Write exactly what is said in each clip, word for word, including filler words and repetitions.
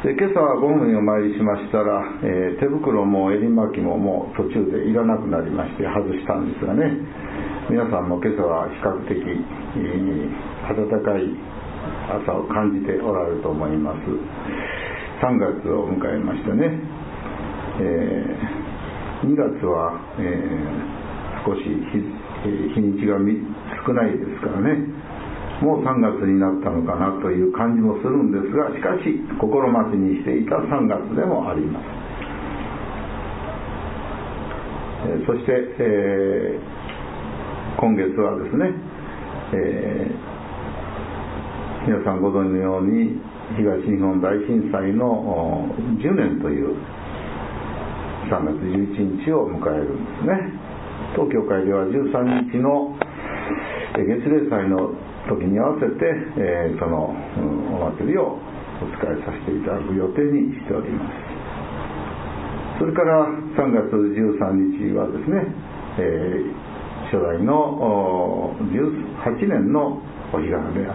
で今朝はゴムにお参りしましたら、えー、手袋も襟巻きももう途中でいらなくなりまして外したんですがね、皆さんも今朝は比較的、えー、暖かい朝を感じておられると思います。さんがつを迎えましてね、えー、にがつは、えー、少し 日, 日にちが少ないですからね、もうさんがつになったのかなという感じもするんですが、しかし心待ちにしていたさんがつでもあります。えー、そして、えー、今月はですね、えー、皆さんご存知のように東日本大震災のじゅうねんというさんがつじゅういちにちを迎えるんですね。当教会ではじゅうさんにちの月例祭の時に合わせて、えー、その、うん、お祭りをお使いさせていただく予定にしております。それからさんがつじゅうさんにちはですね、えー、初代のじゅうはちねんのお彼岸であります。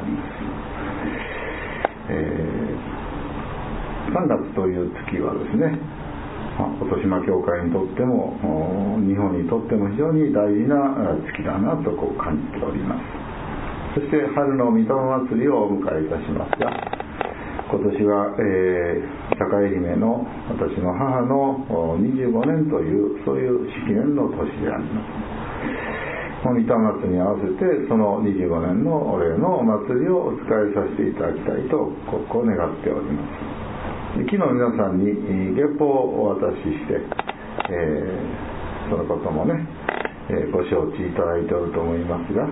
えー、さんがつという月はですね、音島教会にとっても日本にとっても非常に大事な月だなとこう感じております。そして春の御霊祭りをお迎えいたしますが、今年は、えー、栄姫の私の母のにじゅうごねんというそういう式年の年であります。この御霊祭りに合わせてそのにじゅうごねんのお礼のお祭りをお使いさせていただきたいとここを願っております。昨日皆さんに月報をお渡しして、えー、そのこともね、えー、ご承知いただいておると思いますが、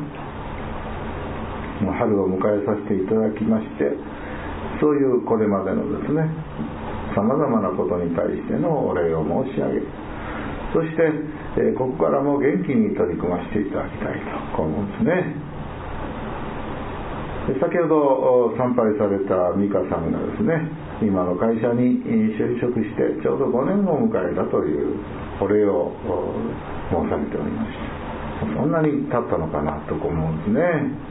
春を迎えさせていただきまして、そういうこれまでのですね、さまざまなことに対してのお礼を申し上げ、そして、えー、ここからも元気に取り組ませていただきたいと思うんですね。で先ほど参拝された美香さんがですね、今の会社に就職してちょうどごねんを迎えたというお礼を申されておりました。そんなに経ったのかなと思うんですね。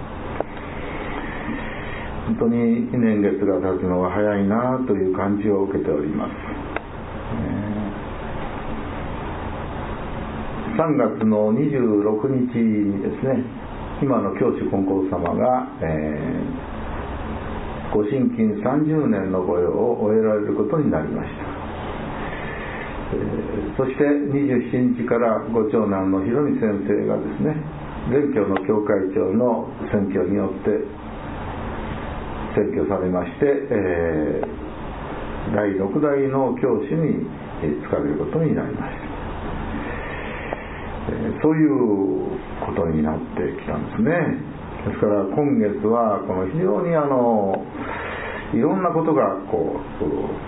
本当に年月が経つのが早いなという感じを受けております。さんがつのにじゅうろくにちにですね、今の教主金光様が、えー、ご神金さんじゅうねんの御用を終えられることになりました。えー、そしてにじゅうしちにちからご長男の弘美先生がですね、全教の教会長の選挙によって選挙されまして、えー、だいろくだいの教師に就かれることになりました。えー、そういうことになってきたんですね。ですから今月はこの非常にあのいろんなことがこう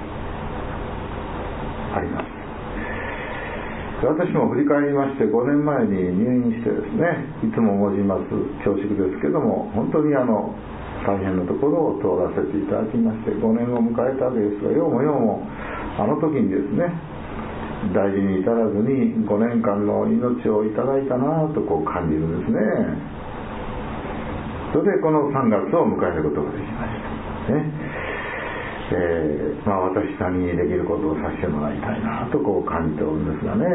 あります。私も振り返りまして、ごねんまえに入院してですね、いつも申します恐縮ですけども、本当にあの大変なところを通らせていただきまして、ごねんを迎えたわけですが、ようもようもあの時にですね、大事に至らずにごねんかんの命をいただいたなとこう感じるんですね。それでこのさんがつを迎えることができましたね。えー、まあ私なりにできることをさせてもらいたいなとこう感じておるんですがね。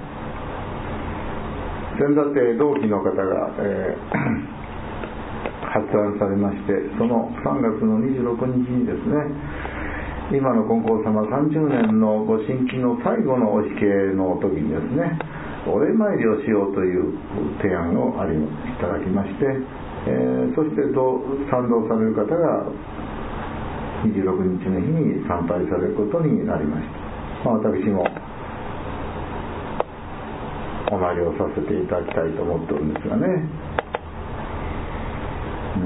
先だって同期の方が、えー発案されまして、そのさんがつのにじゅうろくにちにですね、今の金光様さんじゅうねんのご神金の最後のお引けの時にですね、お礼参りをしようという提案をありいただきまして、えー、そして賛同される方がにじゅうろくにちの日に参拝されることになりました。まあ、私もお参りをさせていただきたいと思っておるんですがね、うん、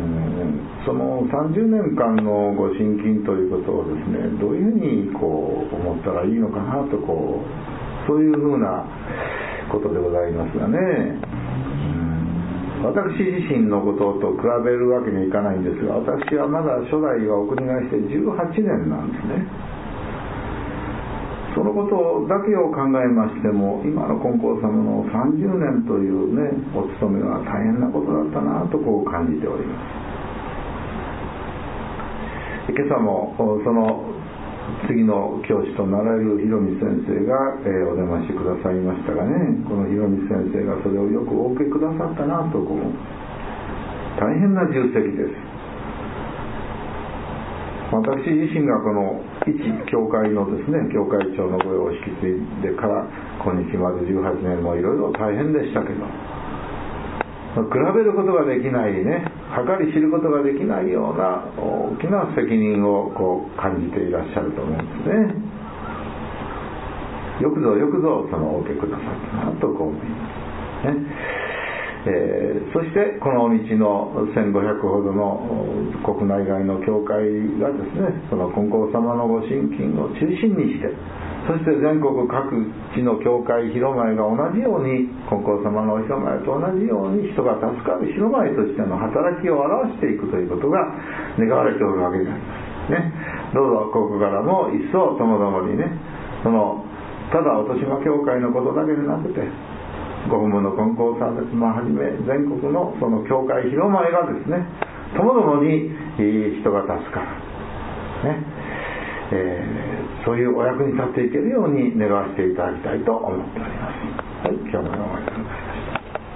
そのさんじゅうねんかんのご神金ということをですね、どういうふうにこう思ったらいいのかなとこうそういうふうなことでございますがね、うん、私自身のことと比べるわけにはいかないんですが、私はまだ初代はお国替えしてじゅうはちねんなんですね。そのことだけを考えましても、今の金光様のさんじゅうねんというね、お務めは大変なことだったなとこう感じております。今朝もその次の教師となられるひろみ先生が、えー、お出ましくださいましたがね、このひろみ先生がそれをよくお受けくださったなとこう大変な重責です。私自身がこの一教会のですね、教会長の御用を引き継いでから今日までじゅうはちねんもいろいろ大変でしたけど、比べることができないね、計り知ることができないような大きな責任をこう感じていらっしゃると思うんですね。よくぞよくぞそのお受けくださったなとこう思いますね。えー、そしてこの道のせんごひゃくほどの国内外の教会がですね、その金光様のご神金を中心にして、そして全国各地の教会広前が同じように金光様のお広前と同じように人が助かる広前としての働きを表していくということが願われておるわけでありますね。どうぞここからも一層ともどもにね、そのただ音島教会のことだけでなくて、ご本部の金光様はじめ全国のその教会広前がですね、ともどもに人が助かる、ねえー、そういうお役に立っていけるように願わせていただきたいと思っております。はい、今日もどうもありがとうございます。